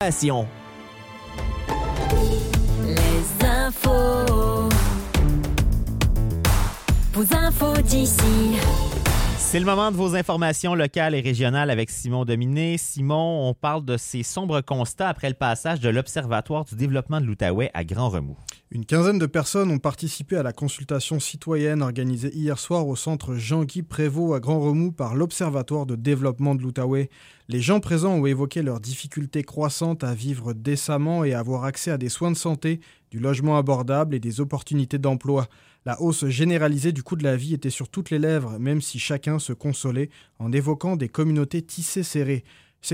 Passion. Les infos. Vos infos d'ici. C'est le moment de vos informations locales et régionales avec Simon Dominé. Simon, on parle de ces sombres constats après le passage de l'Observatoire du développement de l'Outaouais à Grand Remous. Une quinzaine de personnes ont participé à la consultation citoyenne organisée hier soir au centre Jean-Guy Prévost à Grand Remous par l'Observatoire de développement de l'Outaouais. Les gens présents ont évoqué leurs difficultés croissantes à vivre décemment et à avoir accès à des soins de santé, du logement abordable et des opportunités d'emploi. La hausse généralisée du coût de la vie était sur toutes les lèvres, même si chacun se consolait en évoquant des communautés tissées serrées. C'est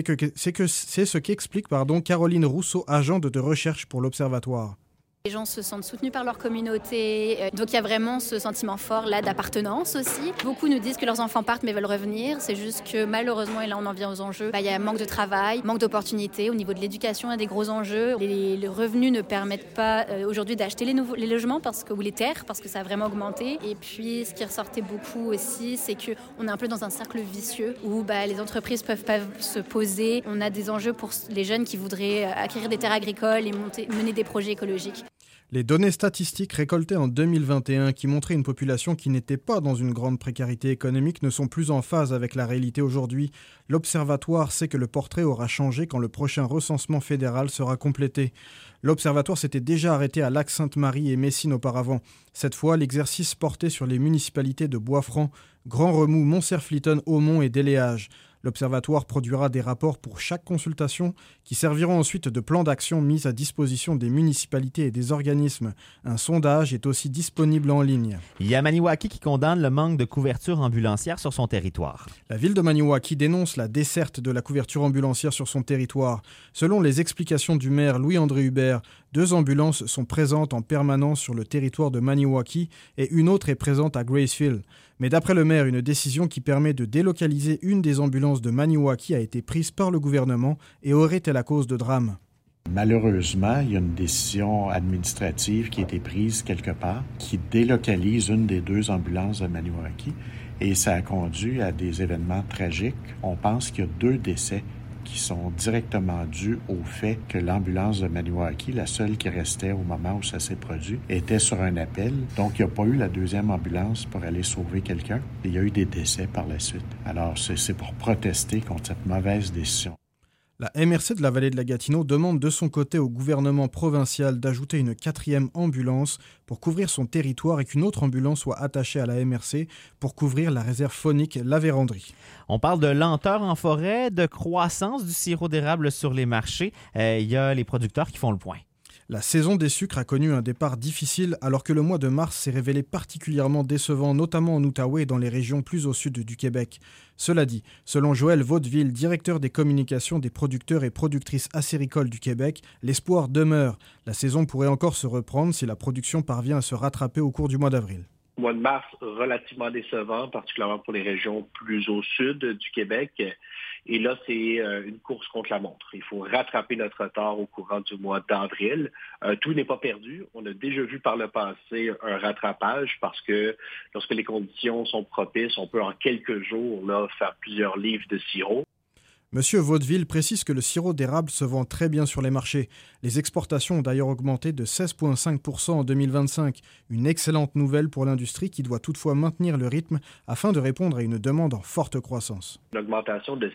ce qu'explique Caroline Rousseau, agente de recherche pour l'Observatoire. Les gens se sentent soutenus par leur communauté, donc il y a vraiment ce sentiment fort là d'appartenance aussi. Beaucoup nous disent que leurs enfants partent mais veulent revenir, c'est juste que malheureusement, et là on en vient aux enjeux, il y a un manque de travail, manque d'opportunités. Au niveau de l'éducation, il y a des gros enjeux. Les revenus ne permettent pas aujourd'hui d'acheter les logements ou les terres parce que ça a vraiment augmenté. Et puis ce qui ressortait beaucoup aussi, c'est qu'on est un peu dans un cercle vicieux où les entreprises peuvent pas se poser. On a des enjeux pour les jeunes qui voudraient acquérir des terres agricoles et mener des projets écologiques. Les données statistiques récoltées en 2021 qui montraient une population qui n'était pas dans une grande précarité économique ne sont plus en phase avec la réalité aujourd'hui. L'Observatoire sait que le portrait aura changé quand le prochain recensement fédéral sera complété. L'Observatoire s'était déjà arrêté à Lac-Sainte-Marie et Messine auparavant. Cette fois, l'exercice portait sur les municipalités de Bois-Franc, Grand Remous, Montcerfliton, Aumont et Déléage. L'Observatoire produira des rapports pour chaque consultation qui serviront ensuite de plan d'action mis à disposition des municipalités et des organismes. Un sondage est aussi disponible en ligne. Il y a Maniwaki qui condamne le manque de couverture ambulancière sur son territoire. La ville de Maniwaki dénonce la desserte de la couverture ambulancière sur son territoire. Selon les explications du maire Louis-André Hubert, 2 ambulances sont présentes en permanence sur le territoire de Maniwaki et une autre est présente à Gracefield. Mais d'après le maire, une décision qui permet de délocaliser une des ambulances de Maniwaki a été prise par le gouvernement et aurait été la cause de drames. Malheureusement, il y a une décision administrative qui a été prise quelque part qui délocalise une des 2 ambulances de Maniwaki et ça a conduit à des événements tragiques. On pense qu'il y a 2 décès qui sont directement dus au fait que l'ambulance de Maniwaki, la seule qui restait au moment où ça s'est produit, était sur un appel. Donc, il n'y a pas eu la 2e ambulance pour aller sauver quelqu'un. Et il y a eu des décès par la suite. Alors, c'est pour protester contre cette mauvaise décision. La MRC de la vallée de la Gatineau demande de son côté au gouvernement provincial d'ajouter une 4e ambulance pour couvrir son territoire et qu'une autre ambulance soit attachée à la MRC pour couvrir la réserve faunique La Vérandrie. On parle de lenteur en forêt, de croissance du sirop d'érable sur les marchés. Il y a les producteurs qui font le point. La saison des sucres a connu un départ difficile alors que le mois de mars s'est révélé particulièrement décevant, notamment en Outaouais et dans les régions plus au sud du Québec. Cela dit, selon Joël Vaudeville, directeur des communications des producteurs et productrices acéricoles du Québec, l'espoir demeure. La saison pourrait encore se reprendre si la production parvient à se rattraper au cours du mois d'avril. Le mois de mars, relativement décevant, particulièrement pour les régions plus au sud du Québec. Et là, c'est une course contre la montre. Il faut rattraper notre retard au courant du mois d'avril. Tout n'est pas perdu. On a déjà vu par le passé un rattrapage parce que lorsque les conditions sont propices, on peut en quelques jours faire plusieurs livres de sirop. Monsieur Vaudeville précise que le sirop d'érable se vend très bien sur les marchés. Les exportations ont d'ailleurs augmenté de 16,5% en 2025. Une excellente nouvelle pour l'industrie qui doit toutefois maintenir le rythme afin de répondre à une demande en forte croissance. Une augmentation de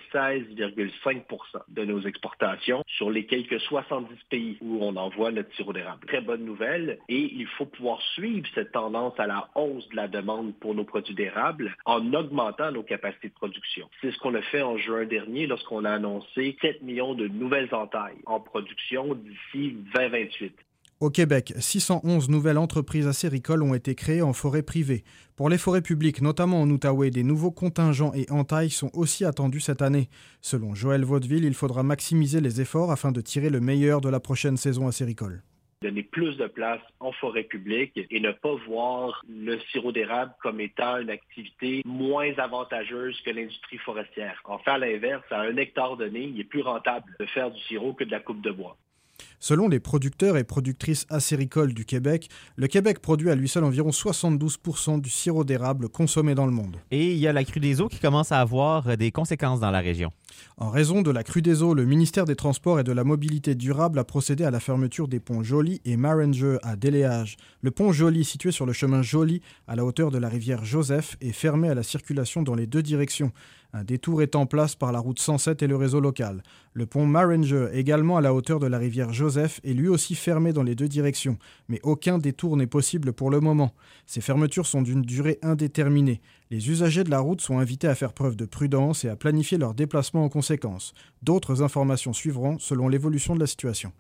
16,5% de nos exportations sur les quelques 70 pays où on envoie notre sirop d'érable. Très bonne nouvelle et il faut pouvoir suivre cette tendance à la hausse de la demande pour nos produits d'érable en augmentant nos capacités de production. C'est ce qu'on a fait en juin dernier lorsqu'on a annoncé 7 millions de nouvelles entailles en production d'ici 2028. Au Québec, 611 nouvelles entreprises acéricoles ont été créées en forêt privée. Pour les forêts publiques, notamment en Outaouais, des nouveaux contingents et entailles sont aussi attendus cette année. Selon Joël Vaudeville, il faudra maximiser les efforts afin de tirer le meilleur de la prochaine saison acéricole. Donner plus de place en forêt publique et ne pas voir le sirop d'érable comme étant une activité moins avantageuse que l'industrie forestière. En fait, à l'inverse, à 1 hectare donné, il est plus rentable de faire du sirop que de la coupe de bois. Selon les producteurs et productrices acéricoles du Québec, le Québec produit à lui seul environ 72% du sirop d'érable consommé dans le monde. Et il y a la crue des eaux qui commence à avoir des conséquences dans la région. En raison de la crue des eaux, le ministère des Transports et de la Mobilité durable a procédé à la fermeture des ponts Joly et Maringer à Déléage. Le pont Joly, situé sur le chemin Joly, à la hauteur de la rivière Joseph, est fermé à la circulation dans les deux directions. Un détour est en place par la route 107 et le réseau local. Le pont Maringer, également à la hauteur de la rivière Joseph, est lui aussi fermé dans les deux directions, mais aucun détour n'est possible pour le moment. Ces fermetures sont d'une durée indéterminée. Les usagers de la route sont invités à faire preuve de prudence et à planifier leur déplacement en conséquence. D'autres informations suivront selon l'évolution de la situation.